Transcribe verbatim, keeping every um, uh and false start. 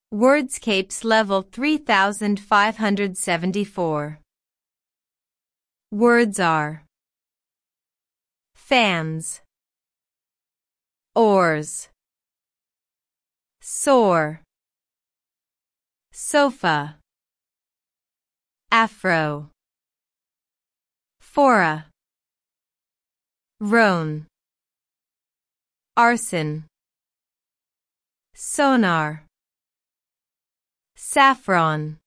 Wordscapes level three thousand five hundred seventy-four. Words are fans, oars, soar, sofa, afro, fora, roan, arson, sonar, saffron.